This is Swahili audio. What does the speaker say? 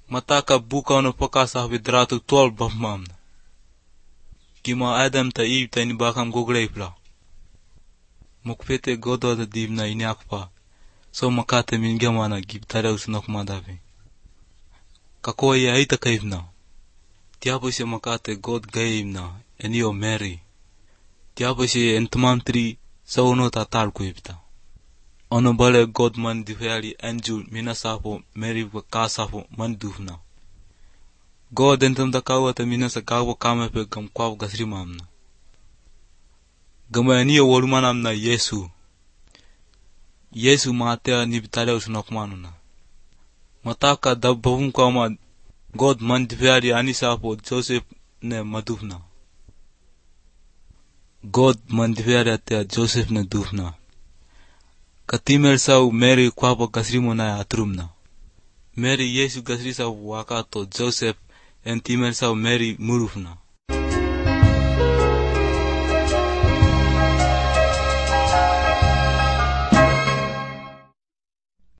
Mataka buka ono pakasa vidratu tol bafmamna. Kima Adam ta Eve ta inibakam gogleipla. Mukpete godo da divna inyakpa. So makate mingamana gibtare usunok madavi. Kakoi ya ita kaivna. Tiapos ya makate God gaivna enio Mary. Tiapos ya entmantri sa uno tatal kuipta. Ono bale God man difeali angel minasapo Mary kasapo man dufna. God entam da kawata minasa kawo kamepe gam kwaw gasrimamna. Gama enio walumanamna Yesu. Yesu matea nibitale usunok manuna. Mataka dabbavum kama God man difeali anisapo Joseph ne madufna. God man difeali atea Joseph ne dufna. Katimel sau Mary kwapa gasrimo na atrumna. Mary Yesu gasrisa wakato Joseph en timel sau Mary murufna.